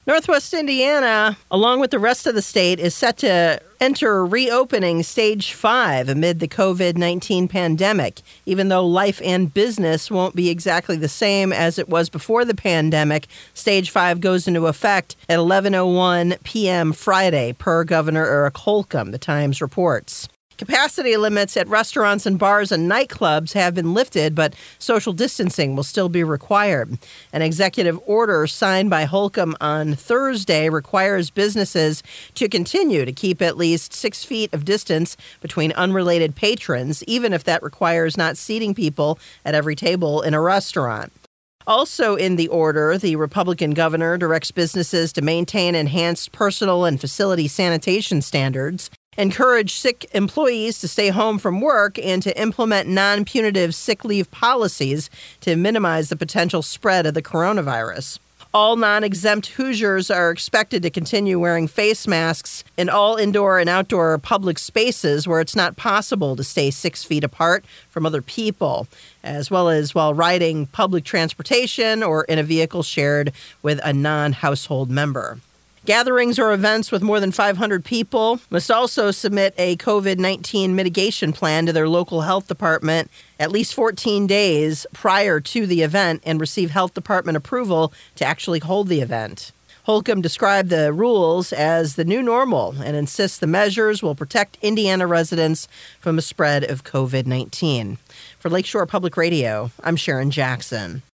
Northwest Indiana, along with the rest of the state, is set to enter reopening Stage 5 amid the COVID-19 pandemic. Even though life and business won't be exactly the same as it was before the pandemic, Stage 5 goes into effect at 11:01 p.m. Friday, per Governor Eric Holcomb, the Times reports. Capacity limits at restaurants and bars and nightclubs have been lifted, but social distancing will still be required. An executive order signed by Holcomb on Thursday requires businesses to continue to keep at least 6 feet of distance between unrelated patrons, even if that requires not seating people at every table in a restaurant. Also in the order, the Republican governor directs businesses to maintain enhanced personal and facility sanitation standards, encourage sick employees to stay home from work, and to implement non-punitive sick leave policies to minimize the potential spread of the coronavirus. All non-exempt Hoosiers are expected to continue wearing face masks in all indoor and outdoor public spaces where it's not possible to stay 6 feet apart from other people, as well as while riding public transportation or in a vehicle shared with a non-household member. Gatherings or events with more than 500 people must also submit a COVID-19 mitigation plan to their local health department at least 14 days prior to the event and receive health department approval to actually hold the event. Holcomb described the rules as the new normal and insists the measures will protect Indiana residents from the spread of COVID-19. For Lakeshore Public Radio, I'm Sharon Jackson.